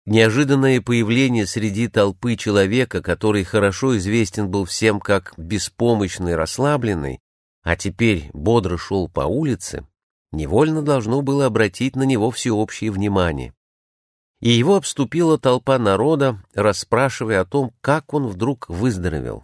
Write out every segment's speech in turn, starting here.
Неожиданное появление среди толпы человека, который хорошо известен был всем как беспомощный, расслабленный, а теперь бодро шел по улице, невольно должно было обратить на него всеобщее внимание. И его обступила толпа народа, расспрашивая о том, как он вдруг выздоровел.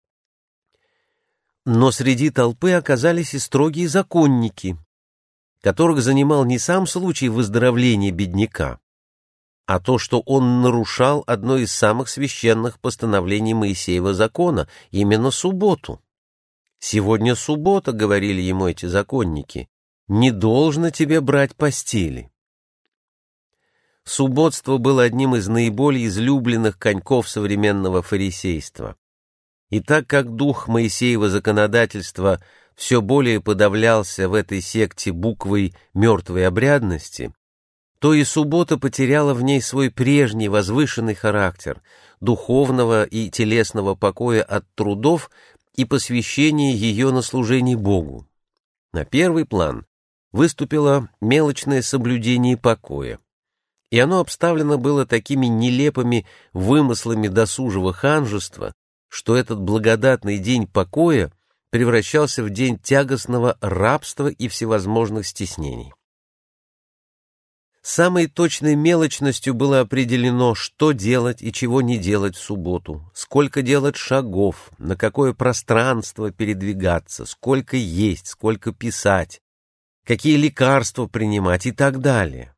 Но среди толпы оказались и строгие законники, которых занимал не сам случай выздоровления бедняка, а то, что он нарушал одно из самых священных постановлений Моисеева закона, именно субботу. «Сегодня суббота», — говорили ему эти законники, — «не должно тебе брать постели». Субботство было одним из наиболее излюбленных коньков современного фарисейства. И так как дух Моисеева законодательства все более подавлялся в этой секте буквой мертвой обрядности, то и суббота потеряла в ней свой прежний возвышенный характер духовного и телесного покоя от трудов и посвящения ее на служение Богу. На первый план выступило мелочное соблюдение покоя, и оно обставлено было такими нелепыми вымыслами досужего ханжества, что этот благодатный день покоя превращался в день тягостного рабства и всевозможных стеснений. Самой точной мелочностью было определено, что делать и чего не делать в субботу, сколько делать шагов, на какое пространство передвигаться, сколько есть, сколько писать, какие лекарства принимать и так далее.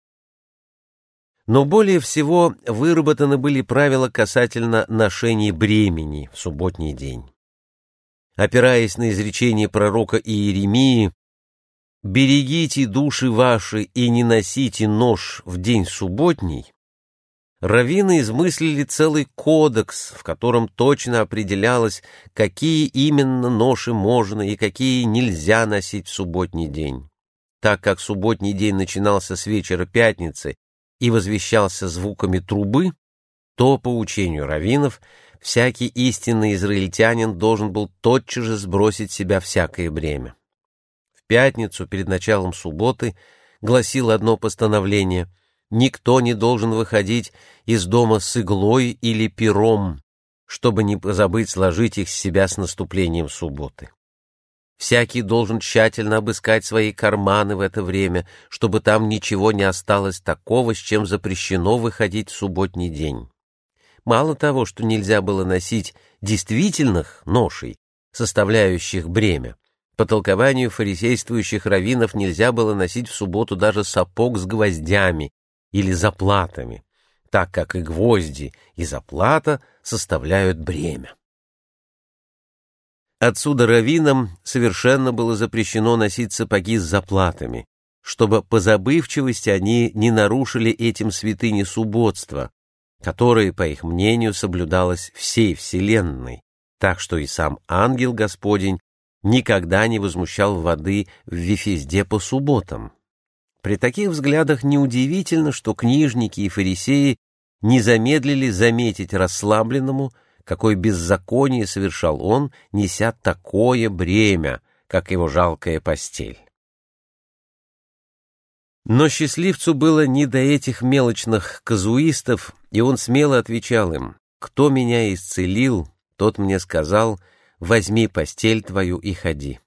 Но более всего выработаны были правила касательно ношения бремени в субботний день. Опираясь на изречение пророка Иеремии: «Берегите души ваши и не носите нож в день субботний», раввины измыслили целый кодекс, в котором точно определялось, какие именно ноши можно и какие нельзя носить в субботний день. Так как субботний день начинался с вечера пятницы и возвещался звуками трубы, то, по учению раввинов, всякий истинный израильтянин должен был тотчас же сбросить с себя всякое бремя. В пятницу, перед началом субботы, гласило одно постановление: никто не должен выходить из дома с иглой или пером, чтобы не забыть сложить их с себя с наступлением субботы. Всякий должен тщательно обыскать свои карманы в это время, чтобы там ничего не осталось такого, с чем запрещено выходить в субботний день. Мало того, что нельзя было носить действительных ношей, составляющих бремя, по толкованию фарисействующих раввинов нельзя было носить в субботу даже сапог с гвоздями или заплатами, так как и гвозди, и заплата составляют бремя. Отсюда раввинам совершенно было запрещено носить сапоги с заплатами, чтобы по забывчивости они не нарушили этим святыни субботства, которое, по их мнению, соблюдалось всей вселенной, так что и сам ангел Господень никогда не возмущал воды в Вифезде по субботам. При таких взглядах неудивительно, что книжники и фарисеи не замедлили заметить расслабленному, какое беззаконие совершал он, неся такое бремя, как его жалкая постель. Но счастливцу было не до этих мелочных казуистов, и он смело отвечал им: «Кто меня исцелил, тот мне сказал: возьми постель твою и ходи».